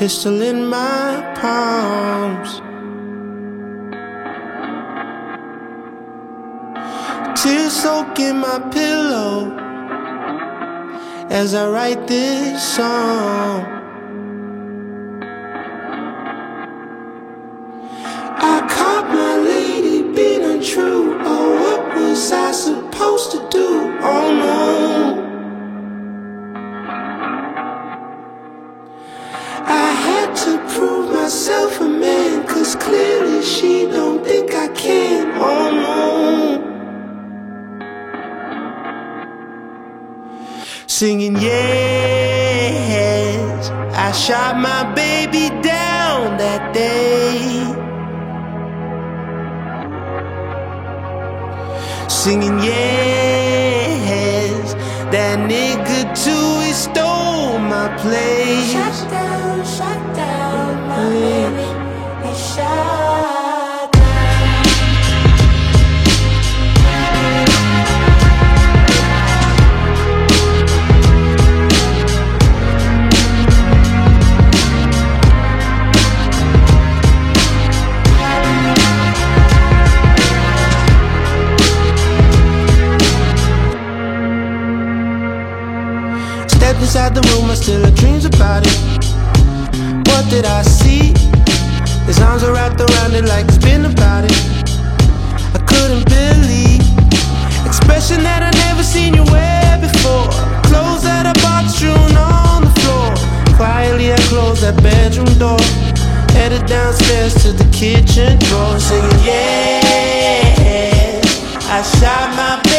pistol in my palms. Tears soaking my pillow as I write this song. I caught my lady being untrue. Oh, what was I supposed to do? Oh no, I had to prove myself a man, 'cause clearly she don't think I can. Oh no, singing yes, I shot my baby down that day. Singing yes, that nigga too, he stole my place. Shut down, my baby, he shot down. Stepped inside the room, I still had dreams about it. What did I see? His arms are wrapped around it like it's been about it. I couldn't believe expression that I never seen you wear before. Clothes that I bought strewn on the floor. Quietly I closed that bedroom door, headed downstairs to the kitchen drawer, singing yeah, I shot my